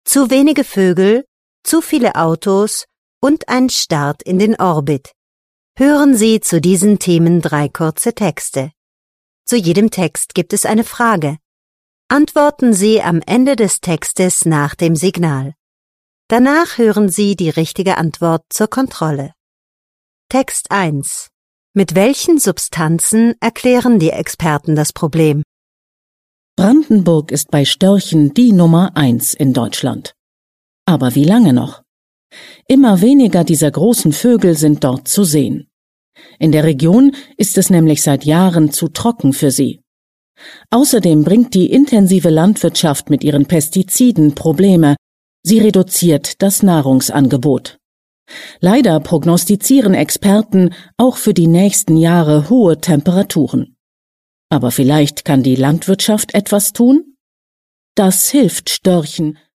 zu wenige Vögel, zu viele Autos und ein Start in den Orbit. Hören Sie zu diesen Themen 3 kurze Texte. Zu jedem Text gibt es eine Frage. Antworten Sie am Ende des Textes nach dem Signal. Danach hören Sie die richtige Antwort zur Kontrolle. Text 1. Mit welchen Substanzen erklären die Experten das Problem? Brandenburg ist bei Störchen die Nummer 1 in Deutschland. Aber wie lange noch? Immer weniger dieser großen Vögel sind dort zu sehen. In der Region ist es nämlich seit Jahren zu trocken für sie. Außerdem bringt die intensive Landwirtschaft mit ihren Pestiziden Probleme. Sie reduziert das Nahrungsangebot. Leider prognostizieren Experten auch für die nächsten Jahre hohe Temperaturen. Aber vielleicht kann die Landwirtschaft etwas tun? Das hilft Störchen,